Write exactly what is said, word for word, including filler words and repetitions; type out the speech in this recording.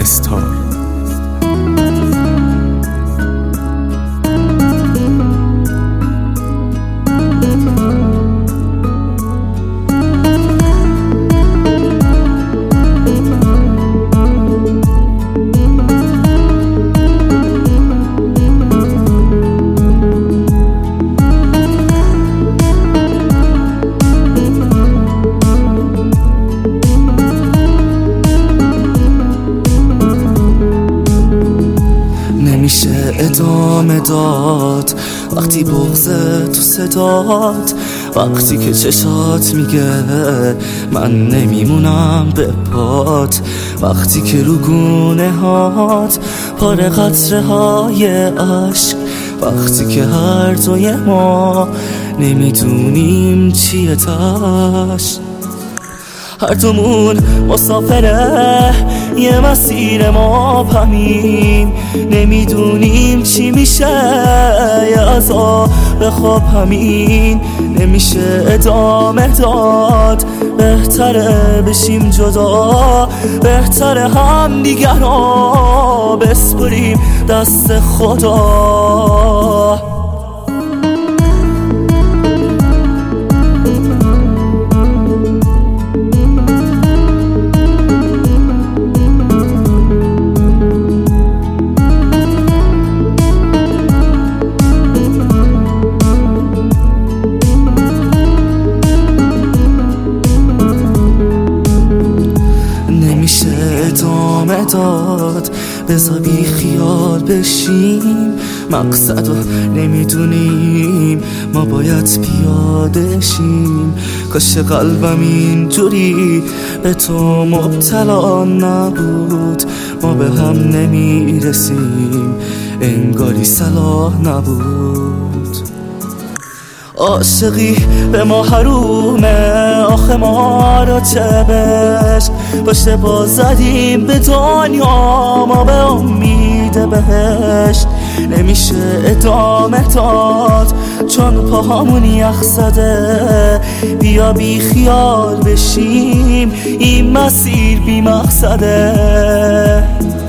استار. نمیشه ادامه داد وقتی بغض تو صدات، وقتی که چشات میگه من نمیمونم به پات، وقتی که رو گونه هات پر قطره های عشق، وقتی که هر دوی ما نمیدونیم چیه تاش. هر دومون مسافره یه مسیر ما همین، نمیدونیم چی میشه یه عذاب خواب همین. نمیشه ادامه داد، بهتره بشیم جدا، بهتره هم دیگر رو بسپریم دست خدا. ادامه داد بذار بی خیال بشیم، مقصد رو نمیدونیم ما باید پیاده شیم. کاش قلبم اینجوری به تو مبتلا نبود، ما به هم نمیرسیم انگاری صلاح نبود. عاشقی به ما حرومه آخه ما را چه بشت، پشت پا زدیم به دنیا ما به امید بهشت. نمیشه ادامه داد چون پاهامون یخ زده، بیا بی خیال بشیم این مسیر بی مقصده.